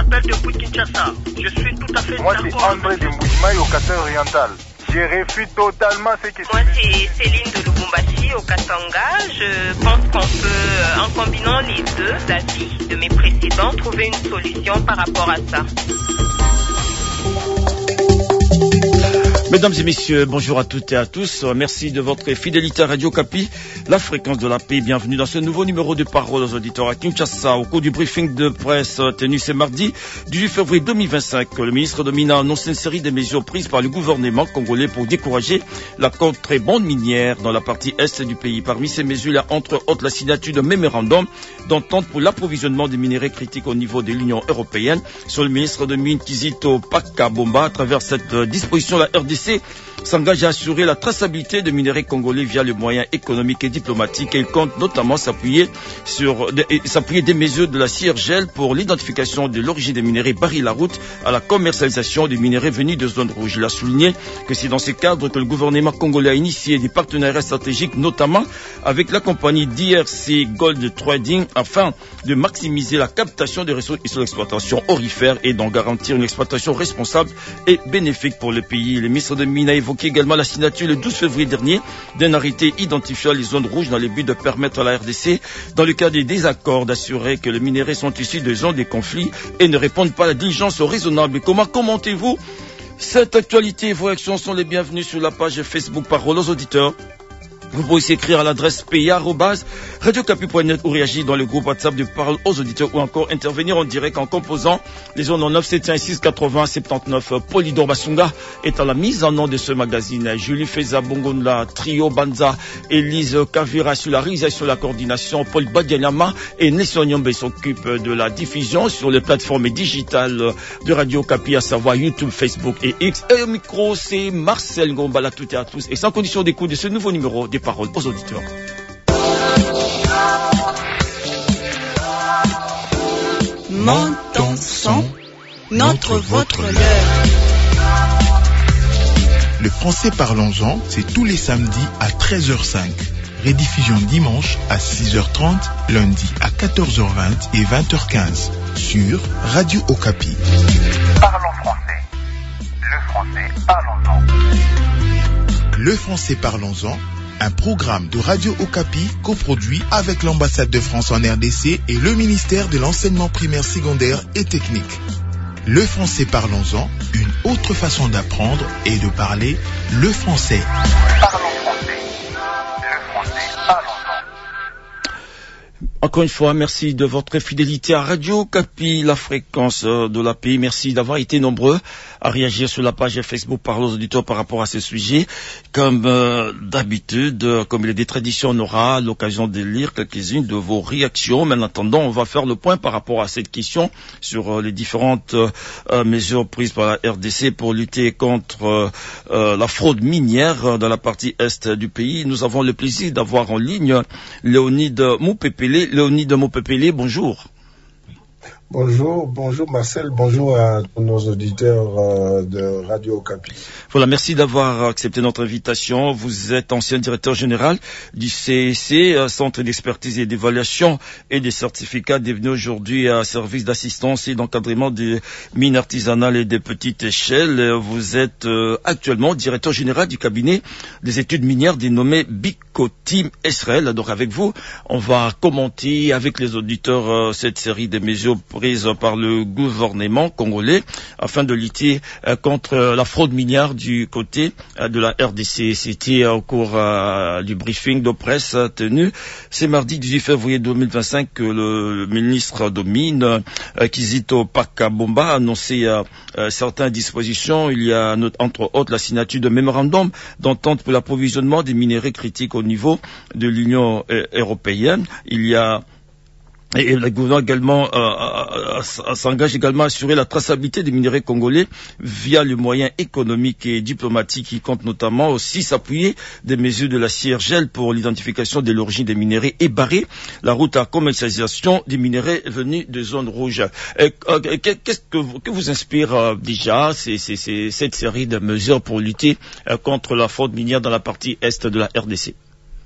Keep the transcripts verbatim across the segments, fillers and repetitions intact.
appelle depuis Kinshasa. Je suis tout à fait Moi, d'accord. Moi, c'est André de Mboujmaï au Katanga oriental. Je réfute totalement ce que... Moi, c'est Céline de Lubumbashi au Katanga. Je pense qu'on peut, en combinant les deux avis de mes précédents, trouver une solution par rapport à ça. Mesdames et messieurs, bonjour à toutes et à tous. Merci de votre fidélité à Radio Kapi, la fréquence de la paix. Bienvenue dans ce nouveau numéro de Parole aux auditeurs à Kinshasa. Au cours du briefing de presse tenu ce mardi, dix-huit février deux mille vingt-cinq, le ministre de Mines a annoncé une série de mesures prises par le gouvernement congolais pour décourager la contrebande minière dans la partie est du pays. Parmi ces mesures, il y a entre autres la signature d'un mémorandum d'entente pour l'approvisionnement des minerais critiques au niveau de l'Union européenne. Sur le ministre de Mines Kizito Pakabomba, à travers cette disposition, la R D C s'engage à assurer la traçabilité de minerais congolais via les moyens économiques et diplomatiques, et il compte notamment s'appuyer sur de, s'appuyer des mesures de la C I R G E L pour l'identification de l'origine des minerais, barrer la route à la commercialisation des minerais venus de zones rouges. Il a souligné que c'est dans ce cadre que le gouvernement congolais a initié des partenariats stratégiques, notamment avec la compagnie D R C Gold Trading, afin de maximiser la captation des ressources sur l'exploitation aurifère et d'en garantir une exploitation responsable et bénéfique pour le pays. Le ministre de Mines a évoqué également la signature le douze février dernier d'un arrêté identifiant les zones rouges dans le but de permettre à la R D C, dans le cas des désaccords, d'assurer que les minerais sont issus de zones de conflits et ne répondent pas à la diligence raisonnable. Comment commentez-vous cette actualité? Vos réactions sont les bienvenues sur la page Facebook Parole aux auditeurs. Vous pouvez aussi écrire à l'adresse p a arobase radio kapi point net ou réagir dans le groupe WhatsApp de Parole aux auditeurs, ou encore intervenir en direct en composant les zones en neuf sept un six quatre-vingts soixante-dix-neuf. Polydor Basunga est à la mise en nom de ce magazine. Julie Feza Bongonla, Trio Banza, Élise Kavira sur la réalisation, la coordination, Paul Badianyama et Nesson Nyombe s'occupent de la diffusion sur les plateformes digitales de Radio Kapi, à savoir YouTube, Facebook et X. Et au micro, c'est Marcel Ngomba, à toutes et à tous, et sans condition d'écoute de ce nouveau numéro des Paroles aux auditeurs. Monte son, notre, votre, leur. Le français parlons-en, c'est tous les samedis à treize heures cinq. Rediffusion dimanche à six heures trente, lundi à quatorze heures vingt et vingt heures quinze sur Radio Okapi. Parlons français. Le français parlons-en. Le français parlons-en, un programme de Radio Okapi coproduit avec l'ambassade de France en R D C et le ministère de l'enseignement primaire, secondaire et technique. Le français parlons-en, une autre façon d'apprendre et de parler le français. Parlons français. Le français parlons-en. Encore une fois, merci de votre fidélité à Radio Kapi, la fréquence de la paix. Merci d'avoir été nombreux à réagir sur la page Facebook Parole aux auditeurs par rapport à ce sujet. Comme euh, d'habitude, comme il est des traditions, on aura l'occasion de lire quelques-unes de vos réactions. Mais en attendant, on va faire le point par rapport à cette question sur euh, les différentes euh, mesures prises par la R D C pour lutter contre euh, euh, la fraude minière dans la partie est du pays. Nous avons le plaisir d'avoir en ligne Léonide Moupepele. Léonide Moupepele, bonjour. Bonjour, bonjour Marcel, bonjour à nos auditeurs euh, de Radio Okapi. Voilà, merci d'avoir accepté notre invitation. Vous êtes ancien directeur général du C E C, Centre d'expertise et d'évaluation et des certificats, devenu aujourd'hui à service d'assistance et d'encadrement des mines artisanales et des petites échelles. Vous êtes euh, actuellement directeur général du cabinet des études minières dénommé Bicotim Israël. Donc avec vous, on va commenter avec les auditeurs euh, cette série de mesures prise par le gouvernement congolais afin de lutter euh, contre euh, la fraude minière du côté euh, de la R D C. C'était euh, au cours euh, du briefing de presse euh, tenu ce mardi dix-huit février deux mille vingt-cinq que le, le ministre de Mines, euh, Kizito Pakabomba, a annoncé euh, euh, certaines dispositions. Il y a entre autres la signature de mémorandum d'entente pour l'approvisionnement des minerais critiques au niveau de l'Union euh, européenne. Il y a Et le gouvernement également euh, s'engage également à assurer la traçabilité des minerais congolais via les moyens économiques et diplomatiques, qui comptent notamment aussi s'appuyer des mesures de la C I R G E L pour l'identification de l'origine des minerais et barrer la route à commercialisation des minerais venus de zones rouges. Et, euh, qu'est-ce que vous, que vous inspire euh, déjà c'est, c'est, c'est, cette série de mesures pour lutter euh, contre la fraude minière dans la partie est de la R D C?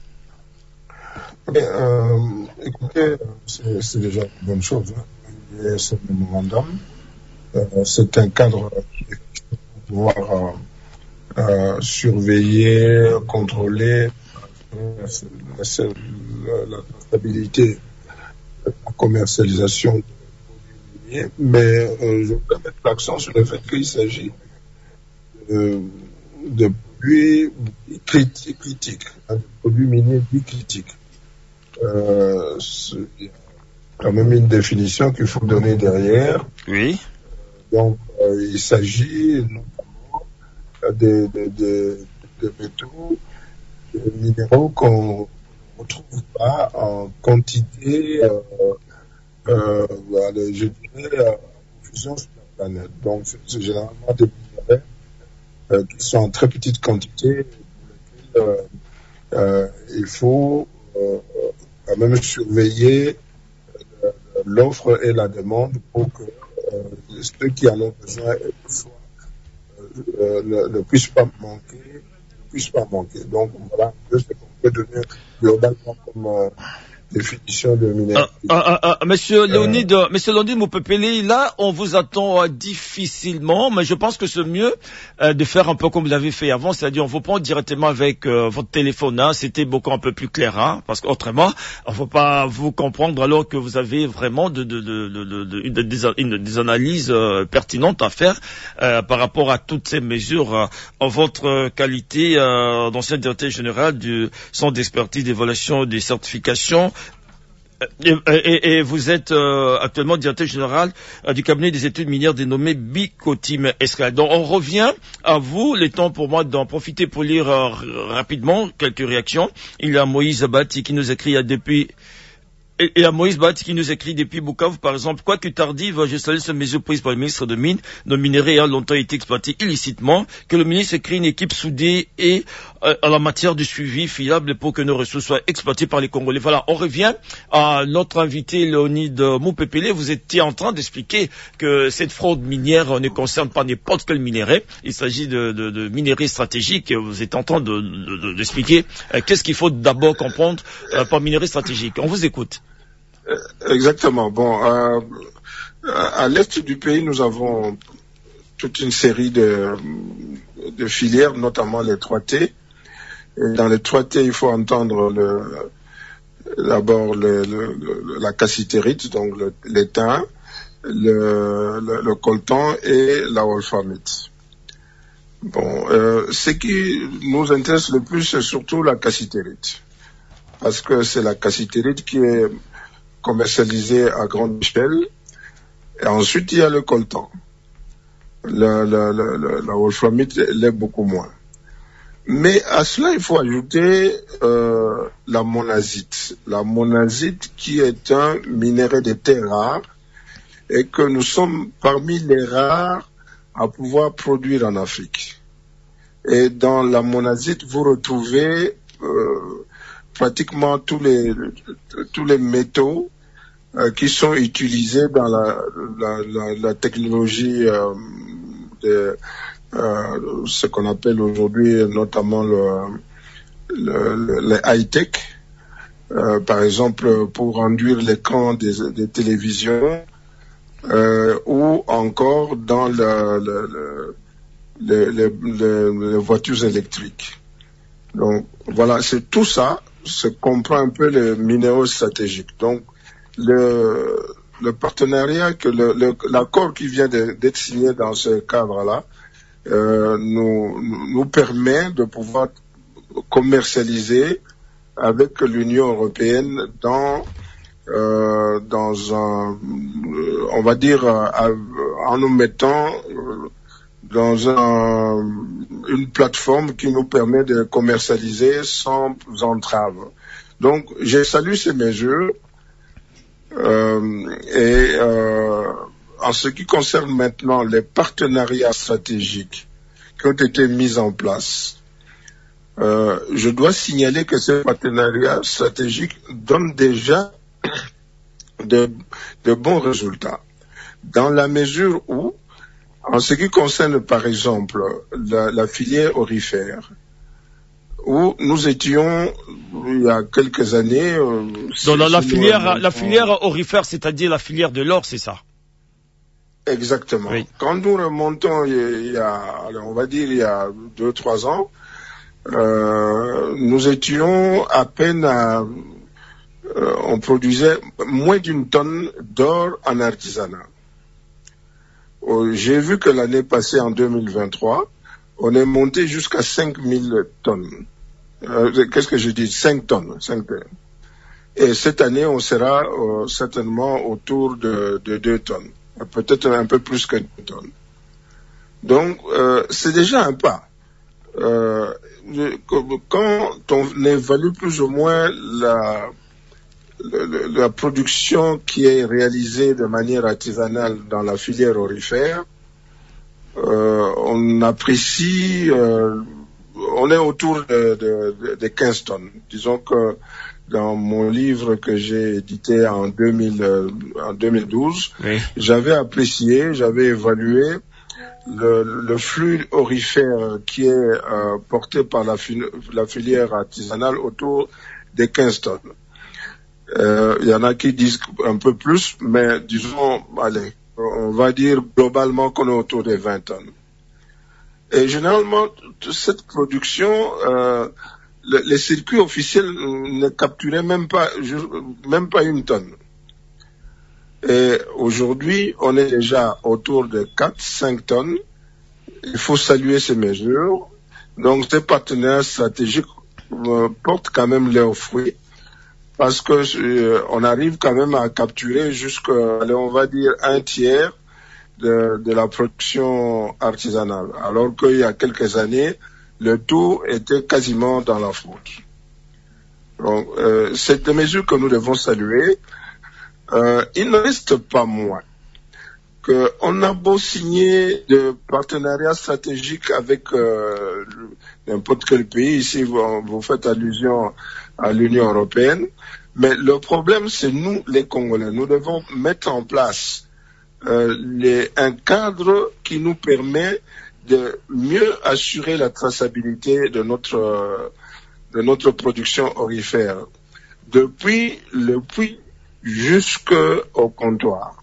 Okay, euh, écoutez, c'est, c'est déjà une bonne chose. Hein. Il y a ce mémorandum Euh, c'est un cadre qui est pour pouvoir euh, euh, surveiller, contrôler euh, la, la, la stabilité de la commercialisation de produits miniers, mais euh, je voudrais mettre l'accent sur le fait qu'il s'agit de, de produits critiques, critiques hein, de produits miniers dits critiques. Euh, il y a quand même une définition qu'il faut donner derrière. Oui. Donc, euh, il s'agit notamment de, de, de, de métaux, de minéraux qu'on ne trouve pas en quantité, euh, euh, je dirais, en profusion sur la planète. Donc, c'est généralement des minéraux euh, qui sont en très petite quantité, pour lesquels euh, euh, il faut euh, quand même surveiller euh, l'offre et la demande pour que euh, ceux qui en ont besoin soit, euh, ne, ne puissent pas manquer, ne puissent pas manquer. Donc voilà un peu ce qu'on peut donner globalement comme euh, définition de minéralité. Ah, ah, ah, ah, monsieur Léonide, euh, monsieur Léonide Moupepele, là, on vous attend euh, difficilement, mais je pense que c'est mieux euh, de faire un peu comme vous l'avez fait avant, c'est-à-dire on vous prend directement avec euh, votre téléphone, hein, c'était beaucoup un peu plus clair, hein, parce qu'autrement, on ne peut pas vous comprendre alors que vous avez vraiment de, de, de, de, de, de, de, des, une, des analyses euh, pertinentes à faire euh, par rapport à toutes ces mesures euh, en votre qualité euh, d'ancien directeur général du Centre d'expertise, d'évaluation et de certification. Et, et, et vous êtes euh, actuellement directeur général euh, du cabinet des études minières dénommé Bicotim Escalade. Donc on revient à vous, le temps pour moi d'en profiter pour lire euh, rapidement quelques réactions. Il y a Moïse Abati qui nous écrit il y a depuis... Et, et à Moïse Bat qui nous écrit depuis Bukavu, par exemple, quoique tardive, je salue cette mesure prise par le ministre de Mines. Nos minerais ont longtemps été exploités illicitement, que le ministre crée une équipe soudée et euh, en la matière de suivi fiable pour que nos ressources soient exploitées par les Congolais. Voilà, on revient à notre invité Léonide Moupepele. Vous étiez en train d'expliquer que cette fraude minière ne concerne pas n'importe quel minerai. Il s'agit de, de, de minerais stratégiques. Vous êtes en train de, de, de, d'expliquer euh, qu'est-ce qu'il faut d'abord comprendre euh, par minerai stratégique. On vous écoute. Exactement. Bon, euh, à l'est du pays, nous avons toute une série de, de filières, notamment les trois T. Et dans les trois T, il faut entendre le, d'abord le, le, la cassitérite, donc le, l'étain, le, le, le coltan et la wolframite. Bon, euh, ce qui nous intéresse le plus, c'est surtout la cassitérite, parce que c'est la cassitérite qui est commercialisé à grande échelle. Et ensuite, il y a le coltan. La, la, la, la, la wolframite l'est beaucoup moins. Mais à cela, il faut ajouter euh, la monazite. La monazite qui est un minerai de terre rare et que nous sommes parmi les rares à pouvoir produire en Afrique. Et dans la monazite, vous retrouvez euh, pratiquement tous les, tous les métaux Euh, qui sont utilisés dans la, la, la, la technologie euh, de euh, ce qu'on appelle aujourd'hui notamment le, le, le, le high-tech, euh, par exemple pour enduire l'écran des, des télévisions euh, ou encore dans le, le, le, le, le, le, les voitures électriques. Donc voilà, c'est tout ça, se comprend un peu les minéraux stratégiques. Donc Le, le partenariat, que le, le, l'accord qui vient de, d'être signé dans ce cadre-là euh, nous, nous permet de pouvoir commercialiser avec l'Union européenne dans, euh, dans un, on va dire, en nous mettant dans un, une plateforme qui nous permet de commercialiser sans entrave. Donc, je salue ces mesures. Euh, et euh, en ce qui concerne maintenant les partenariats stratégiques qui ont été mis en place, euh, je dois signaler que ces partenariats stratégiques donnent déjà de, de bons résultats, dans la mesure où, en ce qui concerne par exemple la, la filière aurifère, où nous étions il y a quelques années. Euh, Donc la, la filière, la filière aurifère, c'est-à-dire la filière de l'or, c'est ça? Exactement. Oui. Quand nous remontons, il y a, on va dire, il y a deux, trois ans, euh, nous étions à peine à, euh, on produisait moins d'une tonne d'or en artisanat. Euh, j'ai vu que l'année passée, en deux mille vingt-trois, on est monté jusqu'à cinq mille tonnes. Euh, qu'est-ce que je dis? cinq tonnes. cinq tonnes. Et cette année, on sera euh, certainement autour de, de deux tonnes. Peut-être un peu plus que deux tonnes. Donc, euh, c'est déjà un pas. Euh, quand on évalue plus ou moins la, la, la production qui est réalisée de manière artisanale dans la filière aurifère, euh, on apprécie, euh, on est autour de, de, de, de quinze tonnes. Disons que dans mon livre que j'ai édité en, deux mille, euh, en deux mille douze, oui. j'avais apprécié, j'avais évalué le, le flux aurifère qui est euh, porté par la, fi- la filière artisanale autour des quinze tonnes. Il euh, y en a qui disent un peu plus, mais disons, allez, on va dire globalement qu'on est autour des vingt tonnes. Et généralement, cette production... Euh, Le, les circuits officiels ne capturaient même pas, même pas une tonne. Et aujourd'hui, on est déjà autour de quatre, cinq tonnes. Il faut saluer ces mesures. Donc, ces partenaires stratégiques euh, portent quand même leurs fruits parce que euh, on arrive quand même à capturer jusqu'à, allez, on va dire, un tiers de, de la production artisanale. Alors qu'il y a quelques années, le tout était quasiment dans la fraude. Donc, euh, c'est des mesures que nous devons saluer. Euh, il ne reste pas moins qu'on a beau signer de partenariats stratégiques avec euh, n'importe quel pays. Ici, vous, vous faites allusion à l'Union européenne. Mais le problème, c'est nous, les Congolais. Nous devons mettre en place euh, les, un cadre qui nous permet de mieux assurer la traçabilité de notre de notre production aurifère depuis le puits jusqu'au comptoir.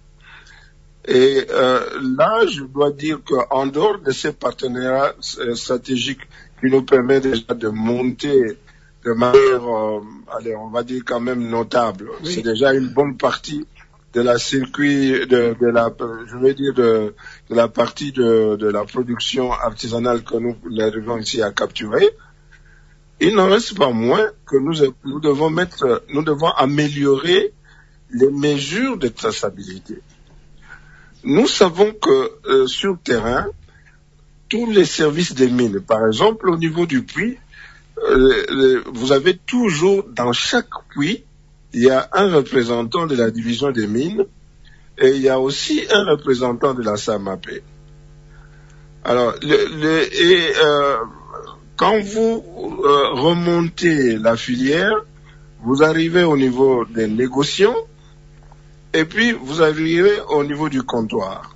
Et euh, là, je dois dire qu'en dehors de ces partenariats stratégiques qui nous permettent déjà de monter de manière, euh, allez, on va dire quand même notable, oui. C'est déjà une bonne partie de la circuit, de, de la, je veux dire de, de la partie de, de la production artisanale que nous arrivons ici à capturer. Il n'en reste pas moins que nous, nous devons mettre, nous devons améliorer les mesures de traçabilité. Nous savons que euh, sur le terrain, tous les services des mines, par exemple au niveau du puits, euh, vous avez toujours dans chaque puits il y a un représentant de la division des mines et il y a aussi un représentant de la S A M A P. Alors, le, le, et euh, quand vous euh, remontez la filière, vous arrivez au niveau des négociants et puis vous arrivez au niveau du comptoir.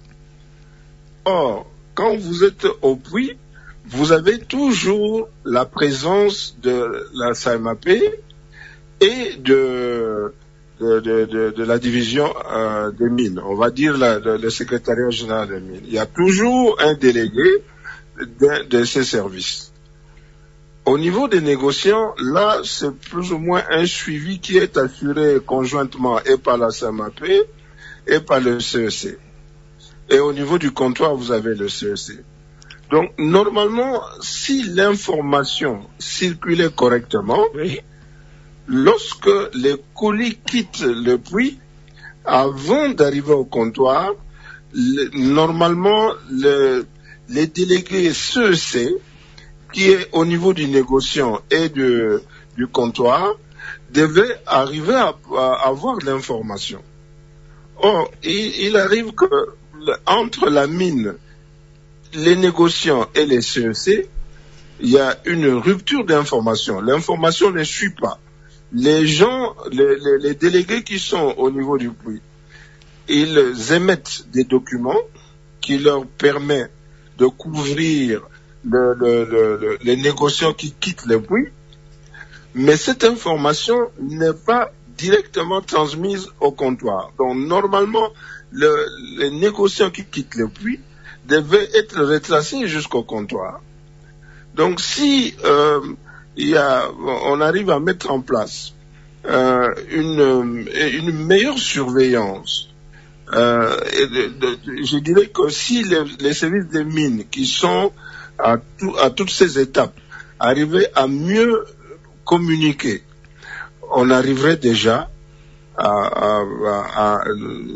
Or, quand vous êtes au puits, vous avez toujours la présence de la S A M A P et de, de, de, de, de la division euh, des mines, on va dire la, le, le secrétariat général des mines. Il y a toujours un délégué de, de ces services. Au niveau des négociants, là, c'est plus ou moins un suivi qui est assuré conjointement et par la S A M A P et par le C E C. Et au niveau du comptoir, vous avez le C E C. Donc, normalement, si l'information circulait correctement, oui. Lorsque les colis quittent le puits, avant d'arriver au comptoir, le, normalement, le, les délégués C E C, qui est au niveau du négociant et de, du comptoir, devaient arriver à, à avoir l'information. Or, il, il arrive que entre la mine, les négociants et les C E C, il y a une rupture d'information. L'information ne suit pas. Les gens, les, les, les délégués qui sont au niveau du puits, ils émettent des documents qui leur permettent de couvrir le, le, le, le, les négociants qui quittent le puits, mais cette information n'est pas directement transmise au comptoir. Donc normalement, le, les négociants qui quittent le puits devaient être retracés jusqu'au comptoir. Donc si euh, il y a, on arrive à mettre en place euh, une, une meilleure surveillance, euh, et de, de, je dirais que si les, les services des mines qui sont à, tout, à toutes ces étapes arrivaient à mieux communiquer, on arriverait déjà à, à, à, à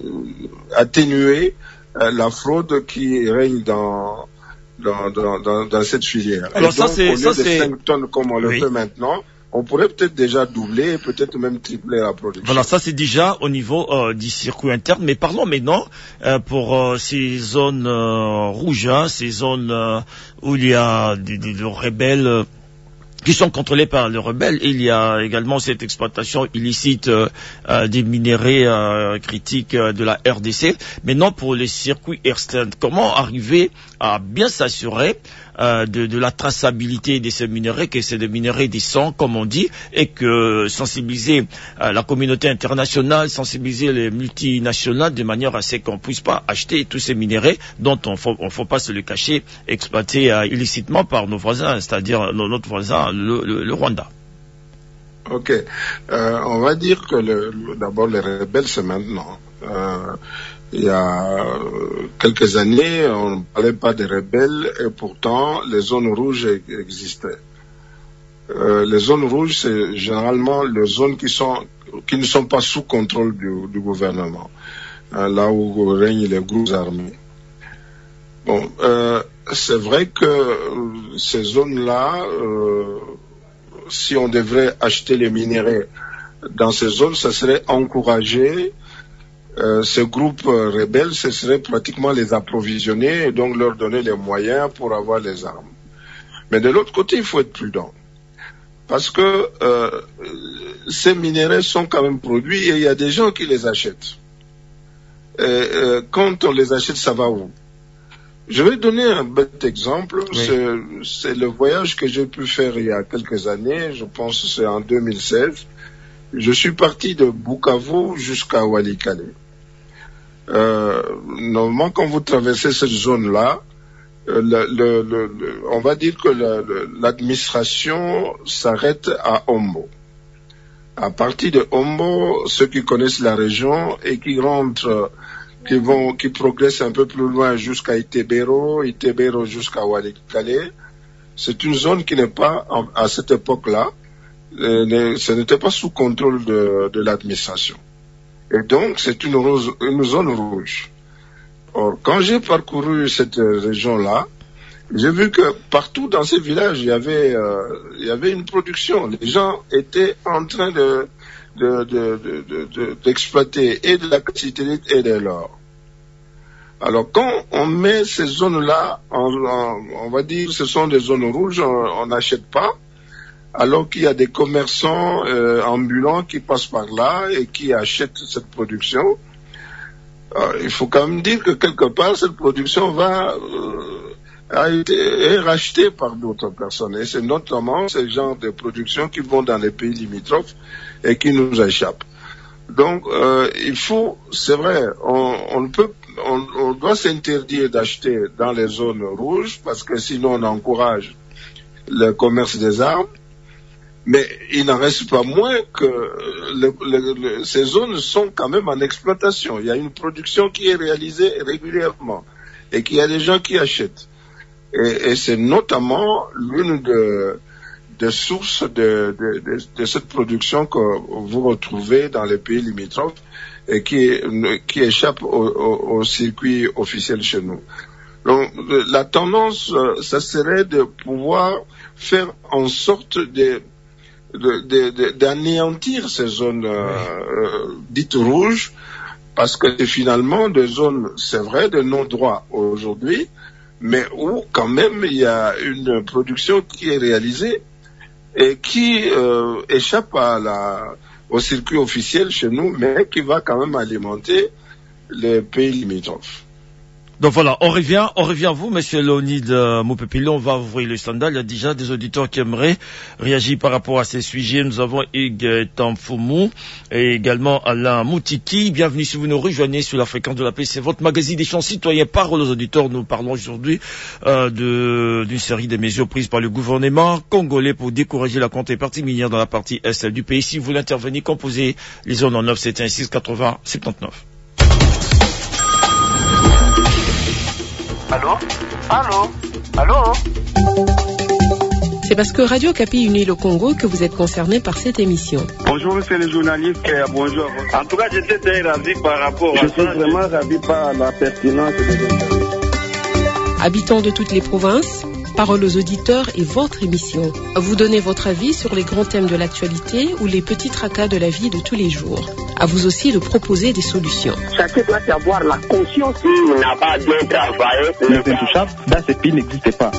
atténuer la fraude qui règne dans, dans, dans, dans, dans cette filière. Alors et ça, donc, c'est, au lieu ça, de c'est... cinq tonnes comme on oui. le fait maintenant, on pourrait peut-être déjà doubler, peut-être même tripler la production. Voilà, ça c'est déjà au niveau euh, du circuit interne. Mais parlons maintenant euh, pour euh, ces zones euh, rouges, hein, ces zones euh, où il y a des, des, des rebelles euh, qui sont contrôlés par les rebelles. Il y a également cette exploitation illicite euh, euh, des minéraux euh, critiques euh, de la R D C. Maintenant, pour les circuits externes, comment arriver à bien s'assurer euh, de, de la traçabilité de ces minéraux, que c'est des minéraux décents, comme on dit, et que sensibiliser euh, la communauté internationale, sensibiliser les multinationales de manière à ce qu'on puisse pas acheter tous ces minéraux dont on faut, on faut pas se le cacher, exploités euh, illicitement par nos voisins, c'est-à-dire notre voisin, Le, le, le Rwanda. Ok. Euh, on va dire que le, le, d'abord les rebelles, c'est maintenant. Euh, il y a quelques années, on ne parlait pas des rebelles et pourtant les zones rouges existaient. Euh, les zones rouges, c'est généralement les zones qui sont qui ne sont pas sous contrôle du, du gouvernement, euh, là où règnent les groupes armés. Bon, euh, c'est vrai que euh, ces zones-là, euh, si on devrait acheter les minéraux dans ces zones, ça serait encourager euh, ces groupes euh, rebelles, ce serait pratiquement les approvisionner et donc leur donner les moyens pour avoir les armes. Mais de l'autre côté, il faut être prudent. Parce que euh, ces minéraux sont quand même produits et il y a des gens qui les achètent. Et, euh, quand on les achète, ça va où? Je vais donner un bête exemple. Oui. C'est, c'est le voyage que j'ai pu faire il y a quelques années. Je pense que c'est en deux mille seize. Je suis parti de Bukavu jusqu'à Walikale. Euh, normalement, quand vous traversez cette zone-là, euh, le, le, le, le, on va dire que le, le, l'administration s'arrête à Ombo. À partir de Ombo, ceux qui connaissent la région et qui rentrent qui vont, qui progressent un peu plus loin jusqu'à Itebero, Itebero jusqu'à Walikale. C'est une zone qui n'est pas, à cette époque-là, euh, ce n'était pas sous contrôle de, de l'administration. Et donc, c'est une, rose, une zone rouge. Or, quand j'ai parcouru cette région-là, j'ai vu que partout dans ces villages, il y avait, euh, il y avait une production. Les gens étaient en train de, De, de, de, de, de, d'exploiter et de la cassiterite et de l'or. Alors quand on met ces zones-là, on, on, on va dire ce sont des zones rouges, on n'achète pas, alors qu'il y a des commerçants euh, ambulants qui passent par là et qui achètent cette production. Alors, il faut quand même dire que quelque part cette production va euh, a été est rachetée par d'autres personnes et c'est notamment ce genre de production qui vont dans les pays limitrophes et qui nous échappent. Donc, euh, il faut, c'est vrai, on, on ne peut, on, on doit s'interdire d'acheter dans les zones rouges parce que sinon on encourage le commerce des armes. Mais il n'en reste pas moins que le, le, le, ces zones sont quand même en exploitation. Il y a une production qui est réalisée régulièrement et qu'il y a des gens qui achètent. Et, et c'est notamment l'une de des sources de, de, de, de cette production que vous retrouvez dans les pays limitrophes et qui, qui échappe au, au, au circuit officiel chez nous. Donc, la tendance, ça serait de pouvoir faire en sorte de, de, de, de, d'anéantir ces zones euh, dites rouges, parce que c'est finalement des zones, c'est vrai, de non-droit aujourd'hui, mais où quand même il y a une production qui est réalisée et qui euh, échappe à la, au circuit officiel chez nous, mais qui va quand même alimenter les pays limitrophes. Donc voilà, on revient, on revient à vous, monsieur Léonide euh, Moupepilo. On va ouvrir le standard. Il y a déjà des auditeurs qui aimeraient réagir par rapport à ces sujets. Nous avons Hugues Tamfoumou et également Alain Moutiki. Bienvenue si vous nous rejoignez sur la fréquence de la paix. C'est votre magazine des champs citoyens. Parole aux auditeurs. Nous parlons aujourd'hui euh, de, d'une série de mesures prises par le gouvernement congolais pour décourager la contrepartie minière dans la partie est du pays. Si vous voulez intervenir, composez les zones en neuf sept un six quatre-vingts soixante-dix-neuf. Allô? Allô? Allô? C'est parce que Radio Okapi unit le Congo que vous êtes concerné par cette émission. Bonjour monsieur le journaliste, bonjour. En tout cas, j'étais très ravi par rapport à ça. Je suis vraiment ravi par la pertinence de... Habitants de toutes les provinces, parole aux auditeurs et votre émission. Vous donnez votre avis sur les grands thèmes de l'actualité ou les petits tracas de la vie de tous les jours. À vous aussi de proposer des solutions. Chacun doit avoir la conscience qu'il n'a pas bien travaillé. Les intouchables, dans ce pays, n'existe pas.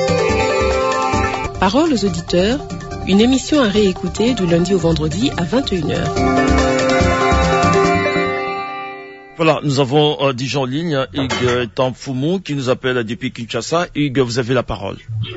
Parole aux auditeurs, une émission à réécouter du lundi au vendredi à vingt et une heures. Voilà, nous avons euh, dit en ligne Hugues Tamfoumou qui nous appelle depuis Kinshasa. Hugues, vous avez la parole.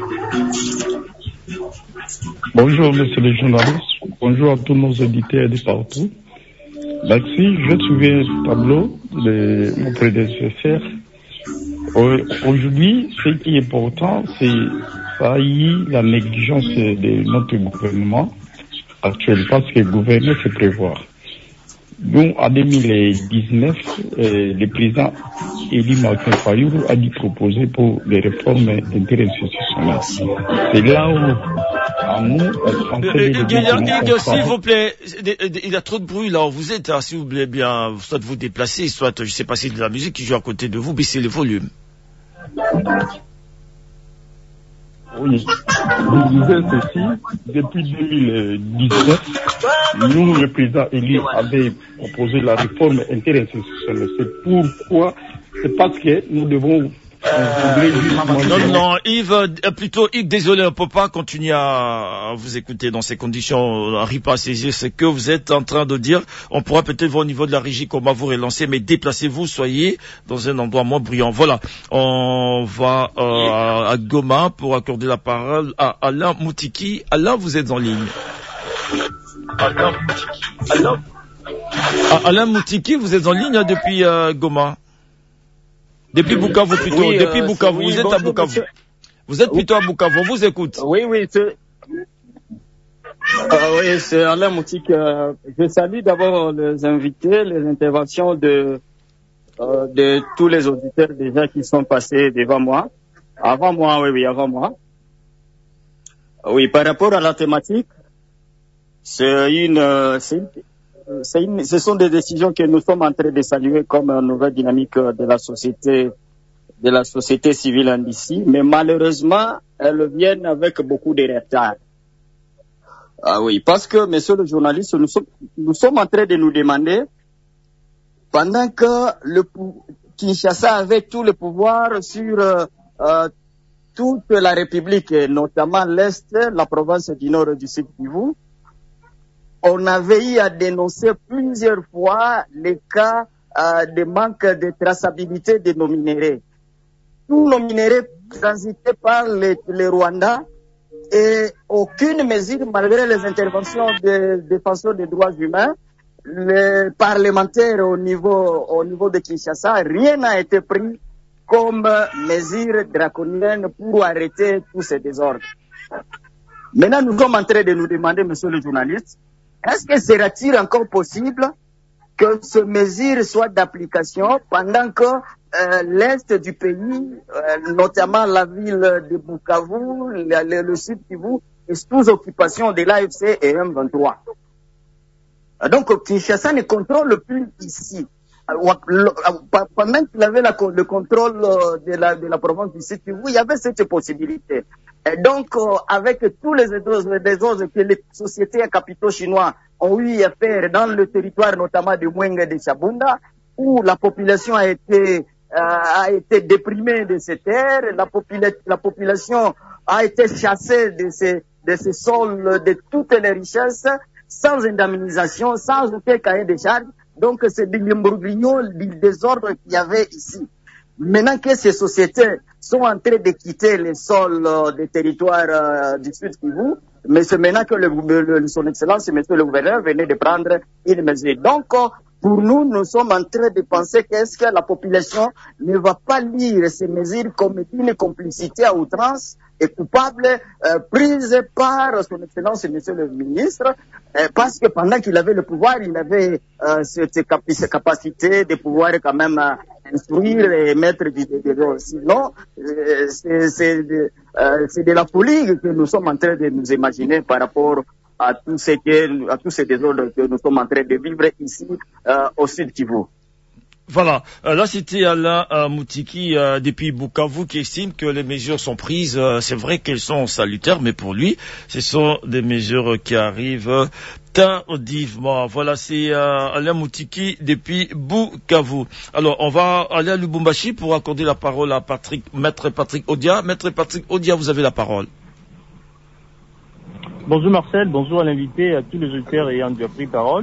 Bonjour, monsieur le journaliste. Bonjour à tous nos auditeurs de partout. Merci, je suivais ce tableau de mon prédécesseur. Aujourd'hui, ce qui est important, c'est ça y est la négligence de notre gouvernement actuel, parce que le gouvernement c'est prévoir. Donc, en deux mille dix-neuf, euh, le président Eli Martin Fayoulou a dû proposer pour les réformes interinstitutionnelles. C'est là où, en nous, on fait des s'il vous plaît, il y a trop de bruit là où vous êtes. S'il vous plaît, bien, soit vous déplacer, soit, je sais pas si c'est de la musique qui joue à côté de vous, baissez le volume. Oui, je disais ceci, depuis deux mille dix-neuf, nous, le président Eli avait proposé la réforme interinstitutionnelle. C'est pourquoi, c'est parce que nous devons... Euh, non, non, Yves, euh, plutôt Yves, désolé, on ne peut pas continuer à, à vous écouter dans ces conditions. On n'arrive pas à saisir ce que vous êtes en train de dire. On pourra peut-être voir au niveau de la régie comment vous relancer, mais déplacez-vous, soyez dans un endroit moins bruyant. Voilà, on va euh, à Goma pour accorder la parole à Alain Moutiki. Alain, vous êtes en ligne. Alain Moutiki. Alain, ah, Alain Moutiki, vous êtes en ligne depuis euh, Goma. Depuis Bukavu plutôt, oui, depuis euh, Bukavu, oui, vous êtes bonjour, à Bukavu. Monsieur. Vous êtes plutôt à Bukavu, on vous écoute. Oui, oui, c'est... Euh, oui, c'est Alain Moutiki. Euh, je salue d'abord les invités, les interventions de, euh, de tous les auditeurs déjà qui sont passés devant moi. Avant moi, oui, oui, avant moi. Oui, par rapport à la thématique, c'est une... C'est une C'est une, ce sont des décisions que nous sommes en train de saluer comme une nouvelle dynamique de la société, de la société civile d'ici, mais malheureusement, elles viennent avec beaucoup de retard. Ah oui, parce que, monsieur le journaliste, nous sommes, nous sommes en train de nous demander, pendant que le Kinshasa avait tout le pouvoir sur euh, toute la République, notamment l'Est, la province du Nord et du Sud Kivu, on avait eu à dénoncer plusieurs fois les cas euh, de manque de traçabilité de nos minéraux. Tous nos minéraux transitaient par les, les Rwandais et aucune mesure, malgré les interventions des défenseurs des droits humains, les parlementaires au niveau, au niveau de Kinshasa, rien n'a été pris comme mesure draconienne pour arrêter tous ces désordres. Maintenant, nous sommes en train de nous demander, monsieur le journaliste, est-ce que sera-t-il encore possible que ces mesures soient d'application pendant que euh, l'Est du pays, euh, notamment la ville de Bukavu, le, le, le sud Kivu, est sous occupation de l'A F C et M vingt-trois. Donc, Kinshasa ne contrôle plus ici. Pendant qu'il avait la, le contrôle de la, de la province du sud Kivu, il y avait cette possibilité. Et donc, euh, avec tous les désordres que les sociétés à capitaux chinois ont eu à faire dans le territoire, notamment de Mwenga et de Chabunda, où la population a été, euh, a été déprimée de ces terres, la, popula la population a été chassée de ces, de ces sols, de toutes les richesses, sans indemnisation, sans aucun cahier de charge. Donc, c'est de l'imbroglio, du désordre qu'il y avait ici. Maintenant que ces sociétés sont en train de quitter les sols euh, des territoires euh, du Sud Kivu, mais c'est maintenant que le, le, son Excellence, Monsieur le Gouverneur, venait de prendre une mesure. Donc, euh, pour nous, nous sommes en train de penser qu'est-ce que la population ne va pas lire ces mesures comme une complicité à outrance et coupable euh, prise par son Excellence, Monsieur le Ministre, euh, parce que pendant qu'il avait le pouvoir, il avait euh, cette, cette capacité de pouvoir quand même euh, instruire et mettre du dédé. Sinon, euh, c'est de, euh, de la folie que nous sommes en train de nous imaginer par rapport à tout ce que, à tous ces désordres que nous sommes en train de vivre ici euh, au Sud Kivu. Voilà, euh, là c'était Alain euh, Moutiki euh, depuis Bukavu qui estime que les mesures sont prises. Euh, c'est vrai qu'elles sont salutaires, mais pour lui, ce sont des mesures qui arrivent tardivement. Voilà, c'est euh, Alain Moutiki depuis Bukavu. Alors, on va aller à Lubumbashi pour accorder la parole à Patrick, Maître Patrick Odia. Maître Patrick Odia, vous avez la parole. Bonjour Marcel, bonjour à l'invité, à tous les auditeurs ayant déjà pris parole.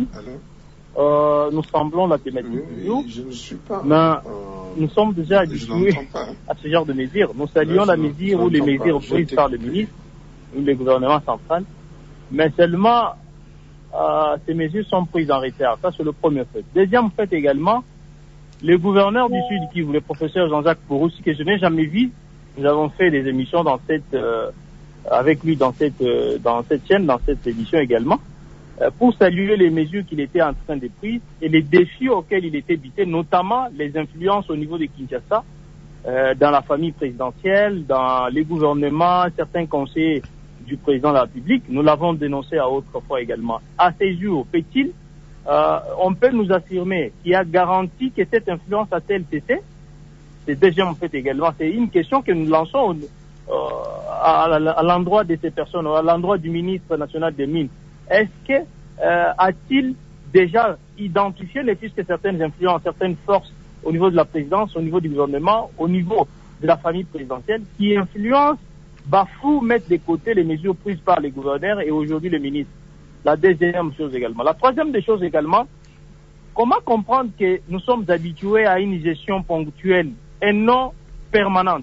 Euh, nous semblons la thématique oui, du jour, je ne suis pas, mais euh, nous sommes déjà habitués à ce genre de mesures. Nous saluons la mesure ou les mesures prises par le ministre ou le gouvernement central, mais seulement euh, ces mesures sont prises en retard. Ça, c'est le premier fait. Deuxième fait également, le gouverneur du Sud Kivu, le professeur Jean-Jacques Pouroussi, que je n'ai jamais vu, nous avons fait des émissions dans cette, euh, avec lui dans cette, euh, dans cette chaîne, dans cette émission également, euh, pour saluer les mesures qu'il était en train de prendre et les défis auxquels il était bité, notamment les influences au niveau de Kinshasa, euh, dans la famille présidentielle, dans les gouvernements, certains conseillers du président de la République. Nous l'avons dénoncé à autre fois également. À ces jours, fait-il, euh, on peut nous affirmer qu'il y a garanti que cette influence a-t-elle cessé? C'est deuxième fait également. C'est une question que nous lançons euh, à, à l'endroit de ces personnes, à l'endroit du ministre national des Mines. Est-ce que euh, a-t-il déjà identifié les puisque certaines influences, certaines forces au niveau de la présidence, au niveau du gouvernement, au niveau de la famille présidentielle, qui influencent, bafouent, mettent de côté les mesures prises par les gouverneurs et aujourd'hui les ministres? La deuxième chose également. La troisième des choses également, comment comprendre que nous sommes habitués à une gestion ponctuelle et non permanente?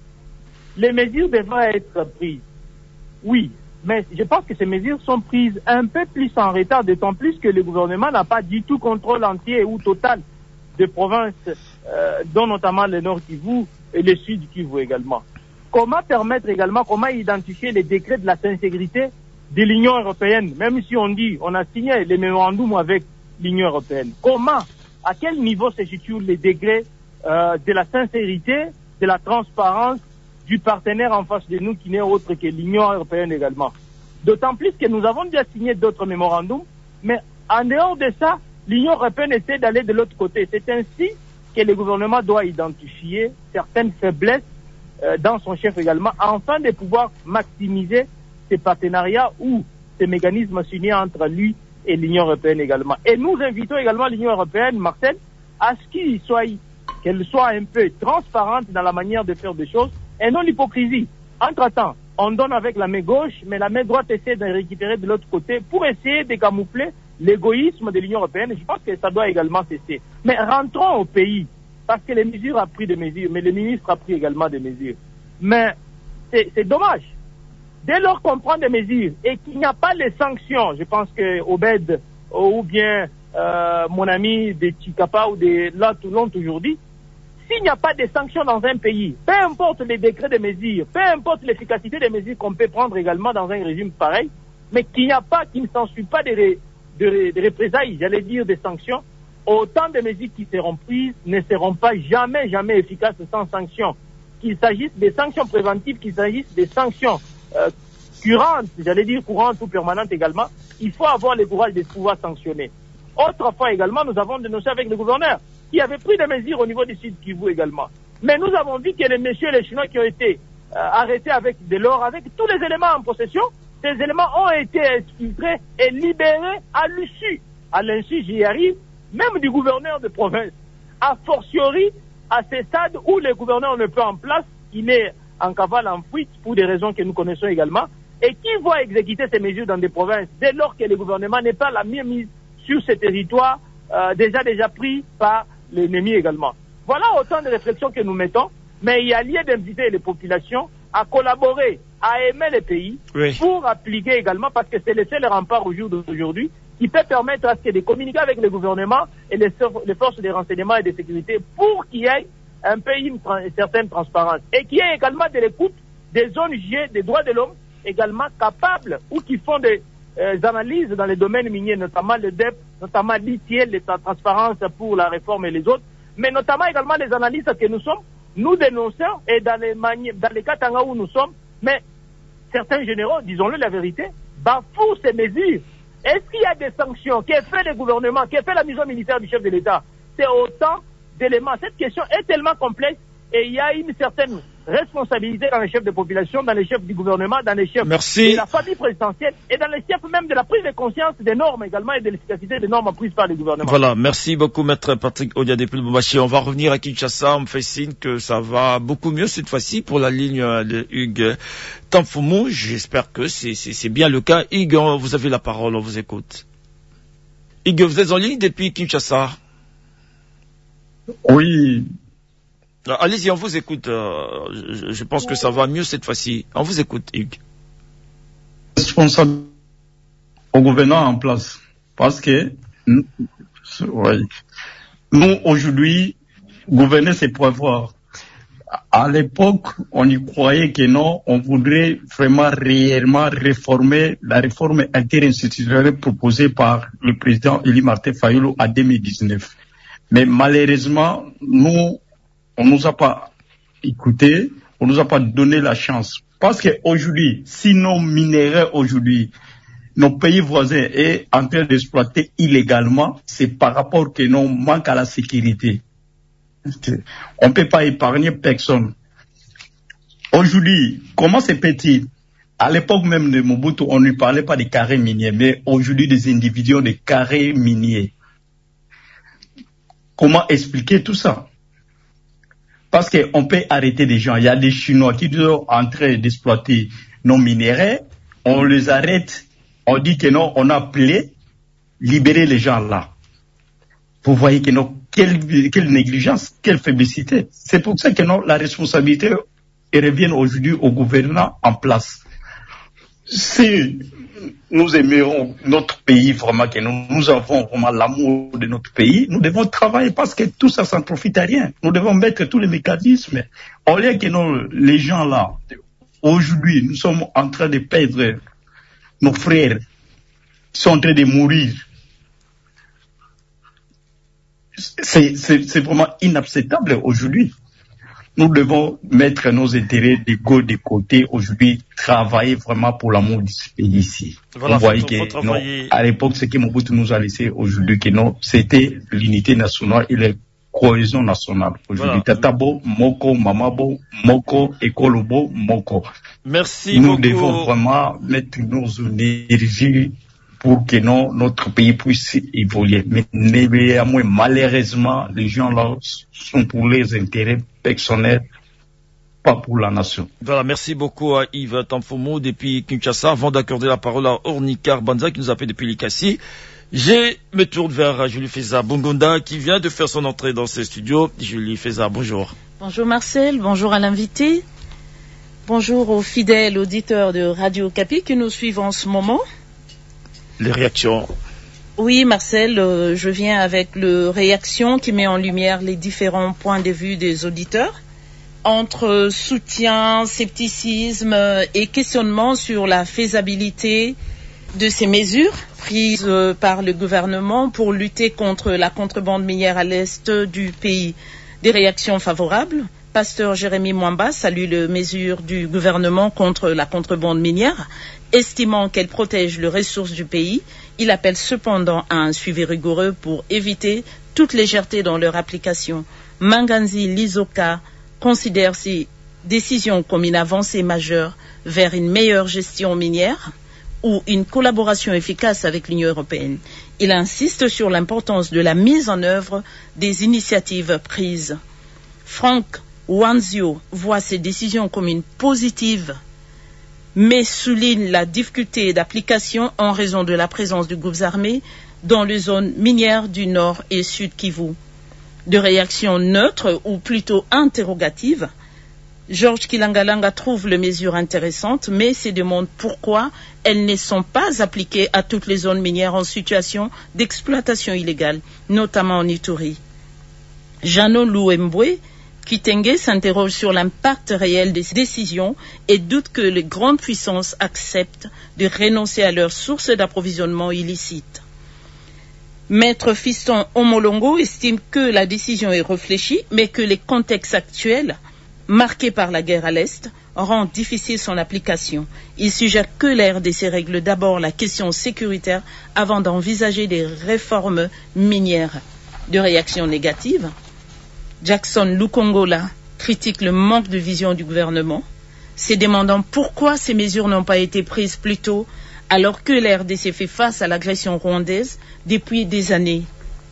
Les mesures devraient être prises, oui, mais je pense que ces mesures sont prises un peu plus en retard, d'autant plus que le gouvernement n'a pas du tout contrôle entier ou total des provinces, euh, dont notamment le Nord Kivu et le Sud Kivu également. Comment permettre également, comment identifier les décrets de la sincérité de l'Union européenne, même si on dit, on a signé les mémorandums avec l'Union européenne. Comment, à quel niveau se situent les degrés euh, de la sincérité, de la transparence du partenaire en face de nous qui n'est autre que l'Union européenne également? D'autant plus que nous avons déjà signé d'autres mémorandums, mais en dehors de ça, l'Union européenne essaie d'aller de l'autre côté. C'est ainsi que le gouvernement doit identifier certaines faiblesses euh, dans son chef également, afin de pouvoir maximiser ces partenariats ou ces mécanismes signés entre lui et l'Union européenne également. Et nous invitons également l'Union européenne, Marcel, à ce qu'il soit, qu'elle soit un peu transparente dans la manière de faire des choses et non l'hypocrisie. Entre-temps, on donne avec la main gauche, mais la main droite essaie de récupérer de l'autre côté pour essayer de camoufler l'égoïsme de l'Union européenne. Je pense que ça doit également cesser. Mais rentrons au pays, parce que les mesures ont pris des mesures, mais le ministre a pris également des mesures. Mais c'est dommage. Dès lors qu'on prend des mesures et qu'il n'y a pas les sanctions, je pense que Obed ou bien euh, mon ami de Chikapa ou de là Toulon aujourd'hui, s'il n'y a pas de sanctions dans un pays, peu importe les décrets de mesures, peu importe l'efficacité des mesures qu'on peut prendre également dans un régime pareil, mais qu'il n'y a pas, qu'il ne s'ensuit pas de, ré, de, ré, de représailles, j'allais dire des sanctions, autant de mesures qui seront prises ne seront pas jamais, jamais efficaces sans sanctions. Qu'il s'agisse des sanctions préventives, qu'il s'agisse des sanctions euh, courantes, j'allais dire courantes ou permanentes également, il faut avoir le courage de pouvoir sanctionner. Autrefois également, nous avons dénoncé avec le gouverneur qui avait pris des mesures au niveau du Sud Kivu également. Mais nous avons vu que les messieurs les Chinois qui ont été euh, arrêtés avec de l'or, avec tous les éléments en possession, ces éléments ont été exfiltrés et libérés à l'issue. À l'insu, j'y arrive, même du gouverneur de province. A fortiori, à ce stade où le gouverneur n'est pas en place, il est en cavale, en fuite, pour des raisons que nous connaissons également, et qui va exécuter ces mesures dans des provinces dès lors que le gouvernement n'est pas la mieux mise sur ces territoires euh, déjà déjà pris par l'ennemi également. Voilà autant de réflexions que nous mettons, mais il y a lieu d'inviter les populations à collaborer, à aimer les pays, oui. pour appliquer également, parce que c'est le seul rempart au jour d'aujourd'hui qui peut permettre à ce que de communiquer avec le gouvernement et les, les forces de renseignement et de sécurité pour qu'il y ait un pays, une, une certaine transparence. Et qu'il y ait également de l'écoute des O N G, des droits de l'homme, également capables ou qui font des euh, analyses dans les domaines miniers, notamment le D E P, notamment l'I T L, la transparence pour la réforme et les autres, mais notamment également les analyses que nous sommes, nous dénonçons, et dans les, dans les cas où nous sommes, mais certains généraux, disons-le la vérité, bafouent ces mesures. Est-ce qu'il y a des sanctions? Qu'est fait le gouvernement? Qu'est fait la mission militaire du chef de l'État? C'est autant d'éléments. Cette question est tellement complexe et il y a une certaine responsabilité dans les chefs de population, dans les chefs du gouvernement, dans les chefs Merci. de la famille présidentielle et dans les chefs même de la prise de conscience des normes également et de l'efficacité des normes prises par le gouvernement. Voilà, merci beaucoup Maître Patrick Odiadé-Pulboumachi. On va revenir à Kinshasa, on me fait signe que ça va beaucoup mieux cette fois-ci pour la ligne de Hugues Tamfoumou. J'espère que c'est bien le cas. Hugues, vous avez la parole, on vous écoute. Hugues, vous êtes en ligne depuis Kinshasa? Oui. Allez-y, on vous écoute. Euh, je, je pense que ça va mieux cette fois-ci. On vous écoute, Hugues. Responsable au gouvernement en place. Parce que, nous, oui. nous aujourd'hui, gouverner, c'est prévoir. À l'époque, on y croyait que non, on voudrait vraiment réellement réformer la réforme interinstitutionnelle proposée par le président Elie Martin Fayulu en deux mille dix-neuf. Mais malheureusement, nous, on nous a pas écouté, on nous a pas donné la chance. Parce qu'aujourd'hui, si nos minéraux aujourd'hui, nos pays voisins est en train d'exploiter illégalement, c'est par rapport que nous manque à la sécurité. On ne peut pas épargner personne. Aujourd'hui, comment c'est petit? À l'époque même de Mobutu, on ne parlait pas des carrés miniers, mais aujourd'hui des individus des carrés miniers. Comment expliquer tout ça? Parce qu'on peut arrêter des gens. Il y a des Chinois qui sont en train d'exploiter nos minéraux. On les arrête. On dit que non, on a appelé, libérer les gens là. Vous voyez que non, quelle, quelle négligence, quelle faiblesse. C'est pour ça que non, la responsabilité revient aujourd'hui au gouvernement en place. Si nous aimons notre pays, vraiment, que nous, nous avons vraiment l'amour de notre pays, nous devons travailler parce que tout ça, ça ne profite à rien. Nous devons mettre tous les mécanismes. Au lieu que non, les gens là, aujourd'hui, nous sommes en train de perdre nos frères, ils sont en train de mourir. C'est vraiment inacceptable aujourd'hui. Nous devons mettre nos intérêts de gauche de côté aujourd'hui, travailler vraiment pour l'amour de ce pays ici. Voilà, on voyait que non, à l'époque, ce que Mobutu nous a laissé aujourd'hui, que non, c'était l'unité nationale et la cohésion nationale. Aujourd'hui, voilà. Tatabo, Moko, Mamabo, Moko, Ekolobo, Moko. Merci nous beaucoup. Nous devons vraiment mettre nos énergies pour que non, notre pays puisse évoluer. Mais malheureusement, les gens là sont pour les intérêts personnels, pas pour la nation. Voilà, merci beaucoup à Yves Tamfoumou depuis Kinshasa. Avant d'accorder la parole à Ornikar Banza qui nous appelle depuis Likasi, je me tourne vers Julie Feza Bongonda qui vient de faire son entrée dans ce studio. Julie Feza, bonjour. Bonjour Marcel, bonjour à l'invité. Bonjour aux fidèles auditeurs de Radio Okapi que nous suivons en ce moment. Les réactions. Oui, Marcel, euh, je viens avec le réaction qui met en lumière les différents points de vue des auditeurs entre soutien, scepticisme et questionnement sur la faisabilité de ces mesures prises euh, par le gouvernement pour lutter contre la contrebande minière à l'est du pays. Des réactions favorables. Pasteur Jérémy Mwamba salue les mesures du gouvernement contre la contrebande minière, estimant qu'elle protège les ressources du pays. Il appelle cependant à un suivi rigoureux pour éviter toute légèreté dans leur application. Manganzi Lizoka considère ces décisions comme une avancée majeure vers une meilleure gestion minière ou une collaboration efficace avec l'Union européenne. Il insiste sur l'importance de la mise en œuvre des initiatives prises. Franck Wanzio voit ces décisions comme une positive, mais souligne la difficulté d'application en raison de la présence de groupes armés dans les zones minières du Nord et Sud Kivu. de réaction neutre ou plutôt interrogative. Georges Kilangalanga trouve les mesures intéressantes, mais se demande pourquoi elles ne sont pas appliquées à toutes les zones minières en situation d'exploitation illégale, notamment en Ituri. Jeannot Louemboué Kitenge s'interroge sur l'impact réel des décisions et doute que les grandes puissances acceptent de renoncer à leurs sources d'approvisionnement illicites. Maître Fiston Omolongo estime que la décision est réfléchie, mais que les contextes actuels, marqués par la guerre à l'Est, rendent difficile son application. Il suggère que la R D C règle d'abord la question sécuritaire avant d'envisager des réformes minières. De réaction négative, Jackson Lukongola critique le manque de vision du gouvernement, se demandant pourquoi ces mesures n'ont pas été prises plus tôt alors que la R D C fait face à l'agression rwandaise depuis des années.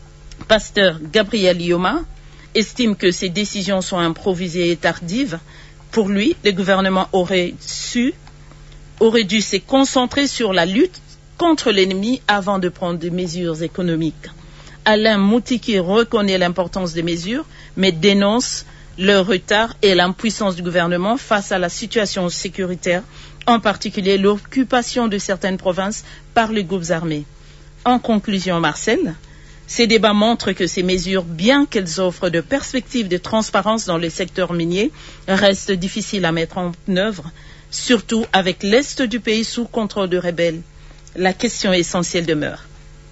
Pasteur Gabriel Ioma estime que ces décisions sont improvisées et tardives. Pour lui, le gouvernement aurait su, aurait dû se concentrer sur la lutte contre l'ennemi avant de prendre des mesures économiques. Alain Moutiki reconnaît l'importance des mesures, mais dénonce le retard et l'impuissance du gouvernement face à la situation sécuritaire, en particulier l'occupation de certaines provinces par les groupes armés. En conclusion, Marcel, ces débats montrent que ces mesures, bien qu'elles offrent de perspectives de transparence dans le secteur minier, restent difficiles à mettre en œuvre, surtout avec l'Est du pays sous contrôle de rebelles. La question essentielle demeure.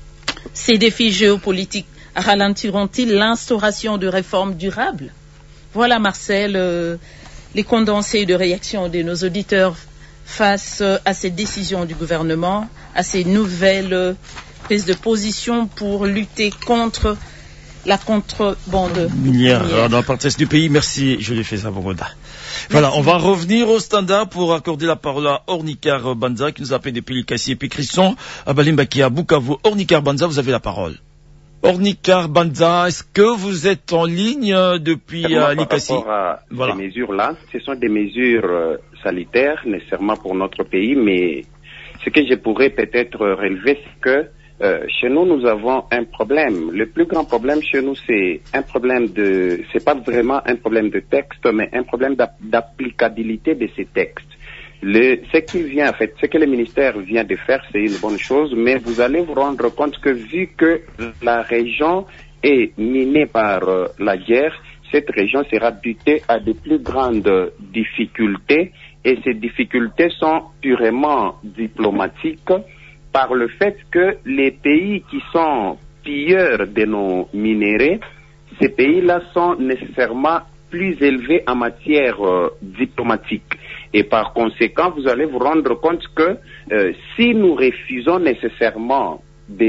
Ces défis géopolitiques ralentiront-ils l'instauration de réformes durables? Voilà, Marcel, euh, les condensés de réaction de nos auditeurs face euh, à ces décisions du gouvernement, à ces nouvelles euh, prises de position pour lutter contre la contrebande minière dans la partie est du pays. Merci, je l'ai fait ça, Bongoda. Voilà, on va revenir au standard pour accorder la parole à Ornikar Banza qui nous appelle depuis Likasi et puis Crisson à Balimbaki à Bukavu. Ornikar Banza, vous avez la parole. Ornikar Banza, est-ce que vous êtes en ligne depuis euh, Likasi? Par rapport à voilà. Ces mesures-là, ce sont des mesures euh, sanitaires nécessairement pour notre pays, mais ce que je pourrais peut-être relever, c'est que Euh, chez nous, nous avons un problème. Le plus grand problème chez nous, c'est un problème de, c'est pas vraiment un problème de texte, mais un problème d'applicabilité de ces textes. Le, ce qui vient, en fait, ce que le ministère vient de faire, c'est une bonne chose, mais vous allez vous rendre compte que vu que la région est minée par euh, la guerre, cette région sera butée à de plus grandes difficultés, et ces difficultés sont purement diplomatiques, par le fait que les pays qui sont pilleurs de nos minéraux, ces pays-là sont nécessairement plus élevés en matière euh, diplomatique. Et par conséquent, vous allez vous rendre compte que euh, si nous refusons nécessairement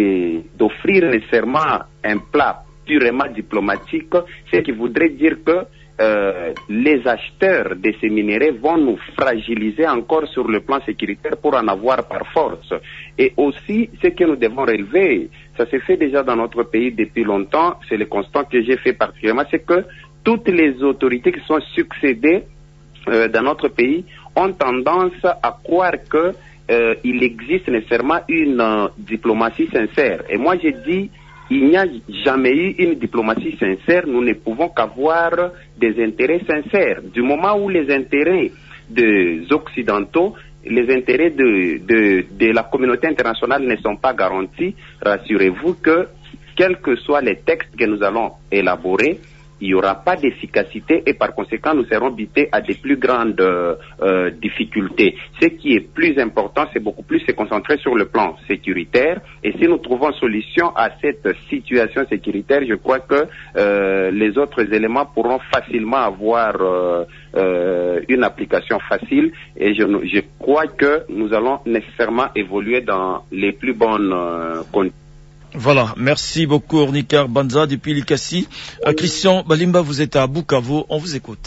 d'offrir nécessairement un plat purement diplomatique, ce qui voudrait dire que Euh, les acheteurs de ces minéraux vont nous fragiliser encore sur le plan sécuritaire pour en avoir par force. Et aussi, ce que nous devons relever, ça s'est fait déjà dans notre pays depuis longtemps, c'est le constat que j'ai fait particulièrement, c'est que toutes les autorités qui sont succédées euh, dans notre pays ont tendance à croire que euh, il existe nécessairement une euh, diplomatie sincère. Et moi, j'ai dit, il n'y a jamais eu une diplomatie sincère, nous ne pouvons qu'avoir des intérêts sincères. Du moment où les intérêts des Occidentaux, les intérêts de, de, de la communauté internationale ne sont pas garantis, rassurez-vous que, quels que soient les textes que nous allons élaborer, il n'y aura pas d'efficacité et par conséquent nous serons butés à des plus grandes euh, euh, difficultés. Ce qui est plus important, c'est beaucoup plus se concentrer sur le plan sécuritaire, et si nous trouvons solution à cette situation sécuritaire, je crois que euh, les autres éléments pourront facilement avoir euh, euh, une application facile, et je, je crois que nous allons nécessairement évoluer dans les plus bonnes euh, conditions. Voilà, merci beaucoup Ornikar Banza depuis Likasi. Euh, Christian Balimba, vous êtes à Bukavu, on vous écoute.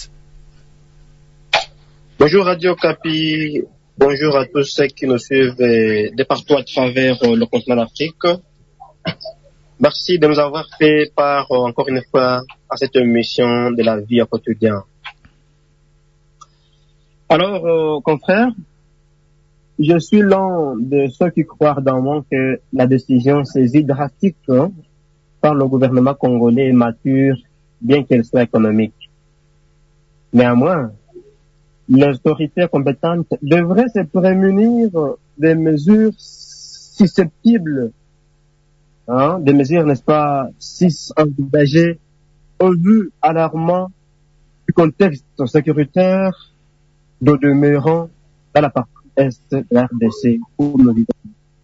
Bonjour Radio Kapi, bonjour à tous ceux qui nous suivent de partout à travers le continent d'Afrique. Merci de nous avoir fait part encore une fois à cette émission de la vie au quotidien. Alors, euh, confrères, je suis l'un de ceux qui croient d'avant que la décision saisie drastique hein, par le gouvernement congolais est mature bien qu'elle soit économique. Néanmoins, les autorités compétentes devraient se prémunir des mesures susceptibles, hein, des mesures, n'est-ce pas, si envisagées au vu alarmant du contexte sécuritaire de demeurant dans la partie est de la R D C où nous vivons.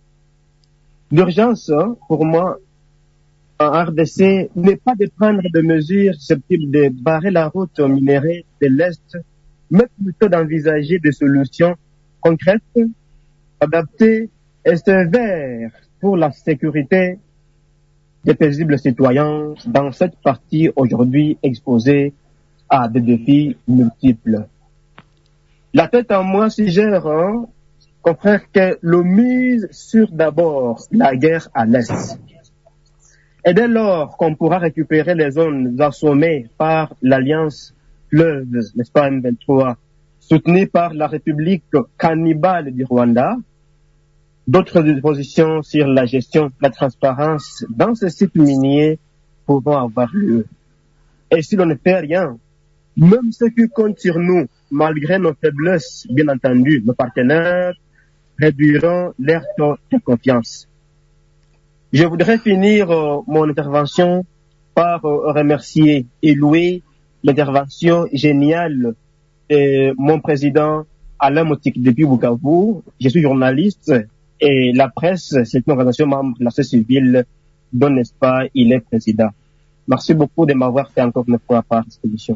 L'urgence, hein, pour moi, en R D C, n'est pas de prendre des mesures susceptibles de barrer la route aux minéraux de l'Est, mais plutôt d'envisager des solutions concrètes, adaptées et sévères pour la sécurité des paisibles citoyens dans cette partie aujourd'hui exposée à des défis multiples. La tête en moi suggère, hein, confrère, que l'on mise sur d'abord la guerre à l'Est. Et dès lors qu'on pourra récupérer les zones assommées par l'Alliance Fleuve, n'est-ce pas, M vingt-trois, soutenue par la République cannibale du Rwanda, d'autres dispositions sur la gestion de la transparence dans ces sites miniers pourront avoir lieu. Et si l'on ne fait rien, même ceux qui comptent sur nous, malgré nos faiblesses, bien entendu, nos partenaires réduiront leur taux de confiance. Je voudrais finir euh, mon intervention par euh, remercier et louer l'intervention géniale de mon président Alain Motik depuis Bukavu. Je suis journaliste et la presse, c'est une organisation membre de la société civile dont, n'est-ce pas, il est président. Merci beaucoup de m'avoir fait encore une fois part de cette émission.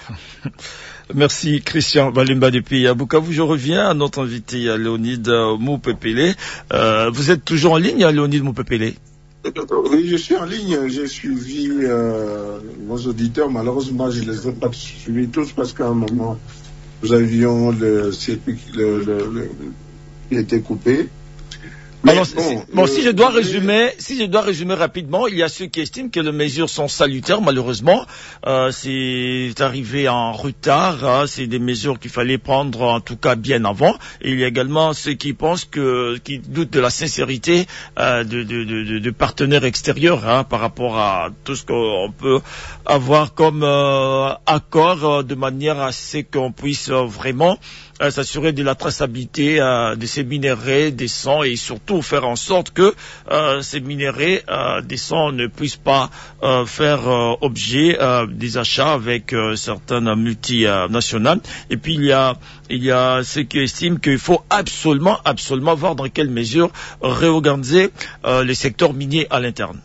Merci Christian Balimba depuis à Bukavu. Je reviens à notre invité, à Léonide Moupepele. Euh, vous êtes toujours en ligne, à Léonide Moupepele? Oui, je suis en ligne. J'ai suivi euh, vos auditeurs. Malheureusement, je ne les ai pas suivis tous parce qu'à un moment, nous avions le circuit le, le, le, qui était coupé. Mais Alors, bon, si, bon, euh, si je dois résumer, si je dois résumer rapidement, il y a ceux qui estiment que les mesures sont salutaires. Malheureusement, euh, c'est arrivé en retard. Hein, c'est des mesures qu'il fallait prendre, en tout cas bien avant. Et il y a également ceux qui pensent que, qui doutent de la sincérité euh, de, de, de, de partenaires extérieurs hein, par rapport à tout ce qu'on peut avoir comme euh, accord, euh, de manière à ce qu'on puisse euh, vraiment Euh, s'assurer de la traçabilité euh, de ces minéraux des sangs et surtout faire en sorte que euh, ces minéraux euh, des sangs ne puissent pas euh, faire euh, objet euh, des achats avec euh, certaines multinationales. Et puis il y a il y a ceux qui estiment qu'il faut absolument absolument voir dans quelle mesure réorganiser euh, les secteurs miniers à l'interne.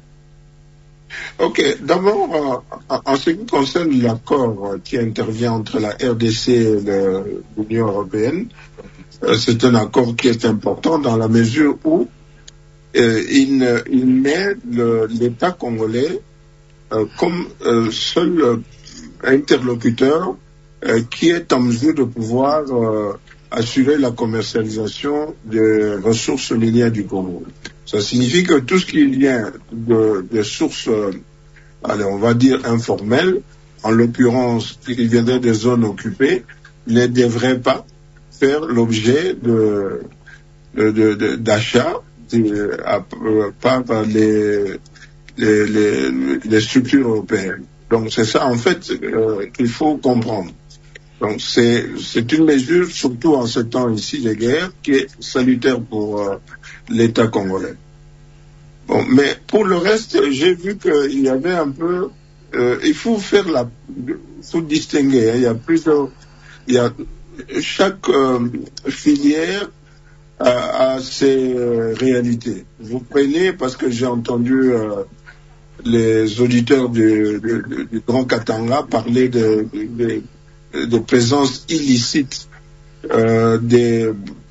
Ok, d'abord, euh, en ce qui concerne l'accord euh, qui intervient entre la R D C et le, l'Union européenne, euh, c'est un accord qui est important dans la mesure où euh, il, il met le, l'État congolais euh, comme euh, seul euh, interlocuteur euh, qui est en mesure de pouvoir euh, assurer la commercialisation des ressources minières du Congo. Ça signifie que tout ce qui vient de, de sources, euh, allez, on va dire informelles, en l'occurrence, qui viendrait des zones occupées, ne devrait pas faire l'objet de, de, de, de, d'achat de, à, par les, les, les, les structures européennes. Donc c'est ça, en fait, euh, qu'il faut comprendre. Donc c'est, c'est une mesure, surtout en ce temps ici de guerre, qui est salutaire pour euh, l'État congolais. Bon, mais pour le reste, j'ai vu qu'il y avait un peu, euh, il faut faire la, il faut distinguer. Hein, il y a plusieurs, il y a chaque euh, filière a, a ses euh, réalités. Vous prenez, parce que j'ai entendu euh, les auditeurs du, du, du Grand Katanga parler de, de, de, de présence illicite euh, des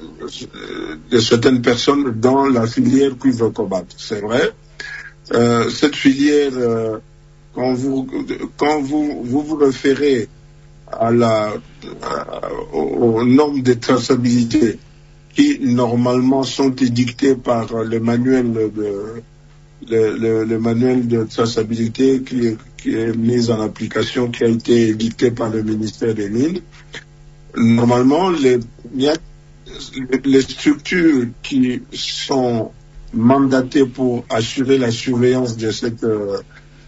de certaines personnes dans la filière cuivre cobalt. C'est vrai. Euh, cette filière, euh, quand vous quand vous vous, vous référez à la à, aux normes de traçabilité qui normalement sont édictées par le manuel de le, le, le manuel de traçabilité qui, qui est mis en application, qui a été édicté par le ministère des Mines. Normalement, les il y a les structures qui sont mandatées pour assurer la surveillance de cette euh,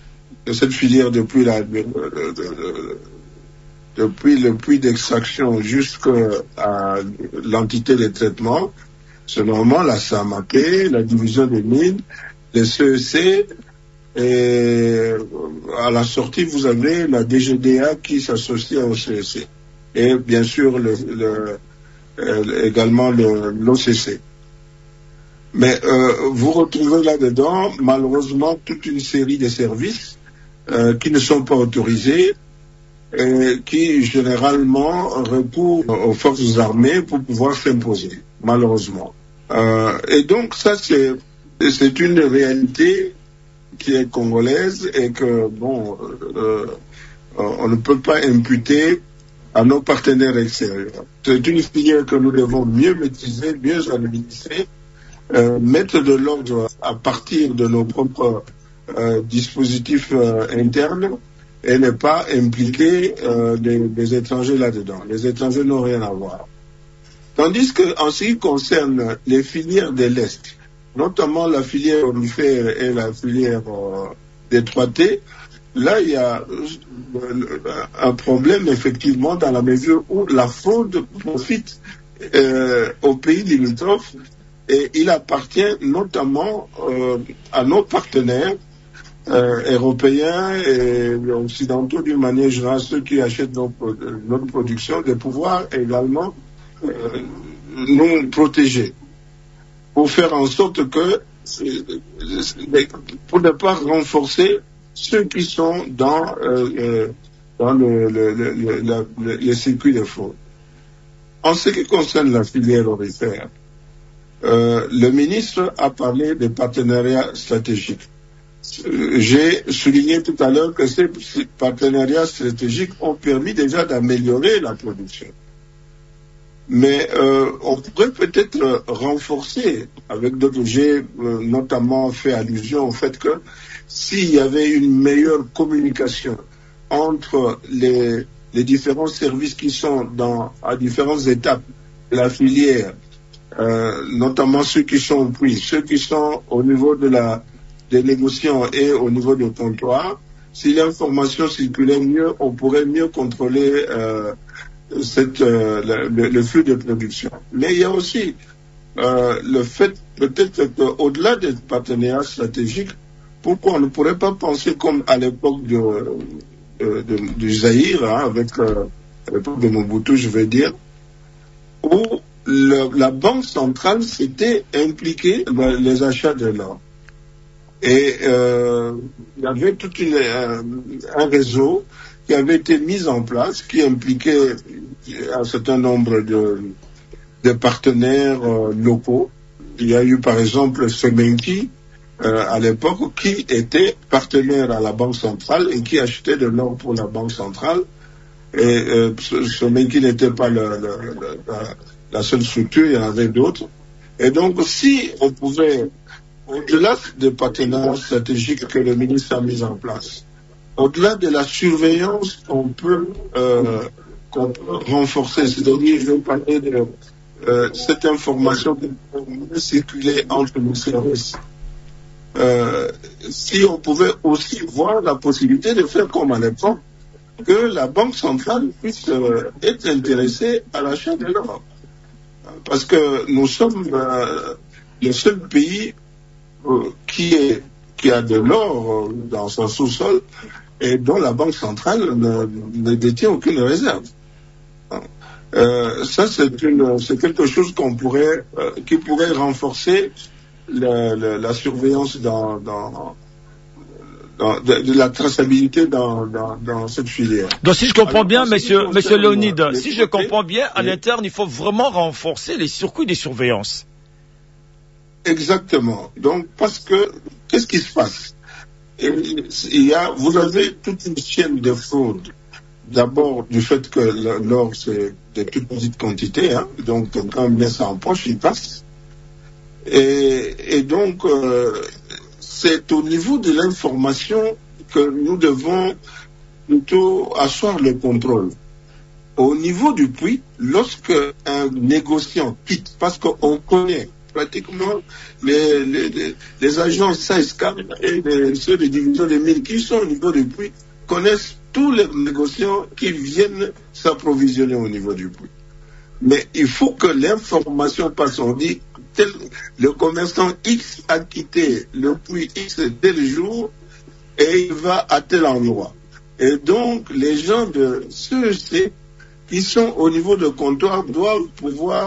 de cette filière depuis la, de, de, de, depuis le puits d'extraction jusqu'à l'entité de traitement, c'est normalement la S A M A P, la division des mines, les C E C, et à la sortie, vous avez la D G D A qui s'associe au C E C. Et bien sûr, le, le, euh, également l'O C C. Mais euh, vous retrouvez là-dedans, malheureusement, toute une série de services euh, qui ne sont pas autorisés, et qui généralement recourent aux forces armées pour pouvoir s'imposer, malheureusement. Euh, et donc ça, c'est c'est une réalité qui est congolaise et que, bon, euh, on ne peut pas imputer à nos partenaires extérieurs. C'est une filière que nous devons mieux maîtriser, mieux administrer, euh, mettre de l'ordre à partir de nos propres euh, dispositifs euh, internes, et ne pas impliquer euh, des, des étrangers là-dedans. Les étrangers n'ont rien à voir. Tandis que, en ce qui concerne les filières de l'Est, notamment la filière aurifère et la filière euh, des trois T, là, il y a euh, un problème, effectivement, dans la mesure où la fraude profite euh, aux pays limitrophes, et il appartient notamment euh, à nos partenaires Euh, européens et occidentaux d'une manière générale, ceux qui achètent nos, notre production, de pouvoir également euh, nous protéger, pour faire en sorte que, pour ne pas renforcer ceux qui sont dans, euh, dans le, le, le, le, le, les circuits de fraude. En ce qui concerne la filière aurifère, euh, le ministre a parlé de partenariats stratégiques. J'ai souligné tout à l'heure que ces partenariats stratégiques ont permis déjà d'améliorer la production. Mais euh, on pourrait peut-être renforcer avec d'autres. J'ai euh, notamment fait allusion au fait que s'il y avait une meilleure communication entre les, les différents services qui sont dans, à différentes étapes de la filière, euh, notamment ceux qui sont au puits, ceux qui sont au niveau de la des négociants et au niveau du comptoir, si l'information circulait mieux, on pourrait mieux contrôler euh, cette, euh, le, le flux de production. Mais il y a aussi euh, le fait, peut-être qu'au-delà des partenariats stratégiques, pourquoi on ne pourrait pas penser comme à l'époque de, de, de, du Zaïre, hein, avec euh, l'époque de Mobutu, je veux dire, où le, la Banque centrale s'était impliquée dans les achats de l'or. Et euh, il y avait tout une, un, un réseau qui avait été mis en place, qui impliquait un certain nombre de, de partenaires euh, locaux. Il y a eu par exemple Semenki, euh, à l'époque, qui était partenaire à la Banque centrale et qui achetait de l'or pour la Banque centrale. Et euh, Semenki n'était pas le, le, le, la, la seule structure, il y en avait d'autres. Et donc, si on pouvait, au-delà des partenariats stratégiques que le ministre a mis en place, au-delà de la surveillance qu'on peut, euh, qu'on peut renforcer, c'est-à-dire, je vais parler de euh, cette information qui peut mieux circuler entre nos services. Euh, si on pouvait aussi voir la possibilité de faire comme à l'époque, que la Banque centrale puisse euh, être intéressée à l'achat de l'or. Parce que nous sommes euh, le seul pays Qui, est, qui a de l'or dans son sous-sol et dont la Banque centrale ne, ne détient aucune réserve. Euh, ça, c'est, une, c'est quelque chose qu'on pourrait, euh, qui pourrait renforcer la, la, la surveillance dans, dans, dans de, de la traçabilité dans, dans, dans cette filière. Donc, si je comprends Alors, bien, monsieur, monsieur Léonide, si je côtés, comprends bien, à l'interne, il faut vraiment renforcer les circuits de surveillance. Exactement. Donc, parce que, qu'est-ce qui se passe? Il y a, vous avez toute une chaîne de fraude. D'abord, du fait que l'or, c'est de toutes petites quantités, hein. Donc, quand on met ça en poche, il passe. Et, et donc, euh, c'est au niveau de l'information que nous devons plutôt asseoir le contrôle. Au niveau du puits, lorsque un négociant quitte, parce qu'on connaît pratiquement les, les, les, les agents S A E S C A M et les, ceux de division des mines qui sont au niveau du puits connaissent tous les négociants qui viennent s'approvisionner au niveau du puits. Mais il faut que l'information passe. On dit, tel, le commerçant X a quitté le puits X tel jour et il va à tel endroit. Et donc, les gens de C E C qui sont au niveau de comptoir doivent pouvoir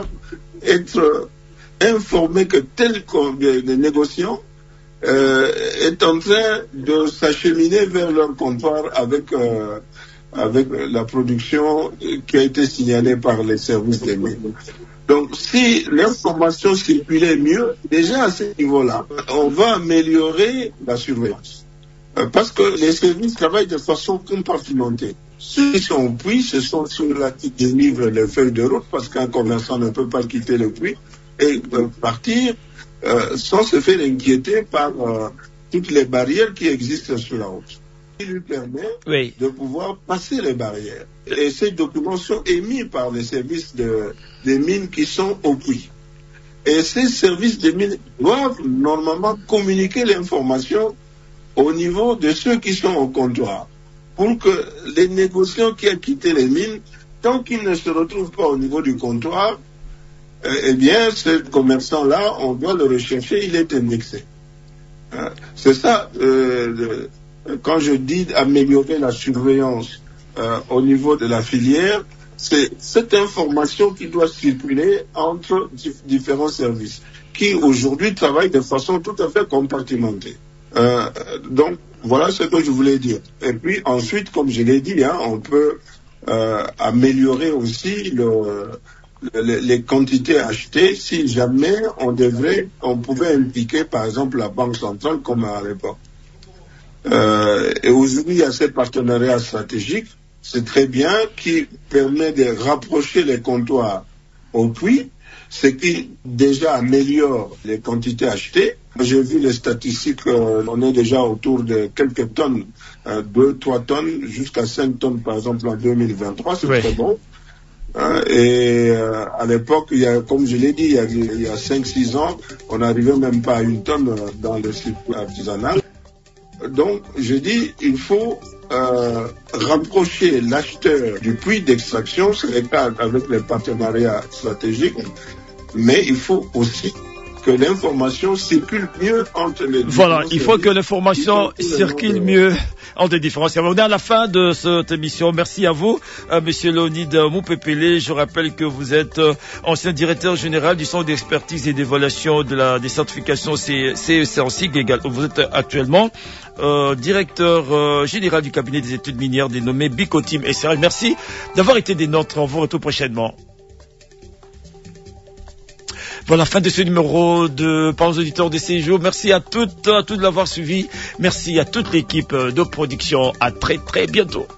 être informés que tel négociant euh, est en train de s'acheminer vers leur comptoir avec, euh, avec la production qui a été signalée par les services des mines. Donc, si l'information circulait mieux, déjà à ce niveau-là, on va améliorer la surveillance. Euh, parce que les services travaillent de façon compartimentée. Ceux qui sont au puits, ce sont ceux-là qui délivrent les feuilles de route, parce qu'un commerçant ne peut pas quitter le puits et euh, partir euh, sans se faire inquiéter par euh, toutes les barrières qui existent sur la route. Il lui permet oui. de pouvoir passer les barrières. Et ces documents sont émis par les services de, des mines qui sont au puits. Et ces services des mines doivent normalement communiquer l'information au niveau de ceux qui sont au comptoir, pour que les négociants qui ont quitté les mines, tant qu'ils ne se retrouvent pas au niveau du comptoir, euh, eh bien, ce commerçant-là, on doit le rechercher, il est indexé. Hein? C'est ça, euh, le, quand je dis améliorer la surveillance euh, au niveau de la filière, c'est cette information qui doit circuler entre dif- différents services, qui aujourd'hui travaillent de façon tout à fait compartimentée. Euh, donc, voilà ce que je voulais dire. Et puis ensuite, comme je l'ai dit, hein, on peut euh, améliorer aussi le, le, les quantités achetées si jamais on devrait, on pouvait impliquer par exemple la Banque centrale comme à l'époque. Euh, et aujourd'hui, il y a ce partenariat stratégique, c'est très bien, qui permet de rapprocher les comptoirs au puits, ce qui déjà améliore les quantités achetées. J'ai vu les statistiques, euh, on est déjà autour de quelques tonnes, euh, deux, trois tonnes, jusqu'à cinq tonnes par exemple en deux mille vingt-trois, c'est oui. très bon. Euh, et euh, à l'époque, il y a, comme je l'ai dit, il y a, il y a cinq six ans, on n'arrivait même pas à une tonne euh, dans le circuit artisanal. Donc, je dis, il faut euh, rapprocher l'acheteur du puits d'extraction, c'est le cas avec les partenariats stratégiques, mais il faut aussi que l'information circule mieux entre les Voilà, il faut que l'information circule mieux entre les différents services. On est à la fin de cette émission. Merci à vous, euh, Monsieur Léonide Moupépélé. Je rappelle que vous êtes euh, ancien directeur général du Centre d'expertise et d'évaluation de la, des certifications C E C en sigle égal. Vous êtes actuellement euh, directeur euh, général du cabinet des études minières dénommé Bicotim S R L. Merci d'avoir été des nôtres. On vous retrouve prochainement. Voilà, fin de ce numéro de Parents auditeurs de séjour. Merci à toutes, à tous de l'avoir suivi. Merci à toute l'équipe de production. À très très bientôt.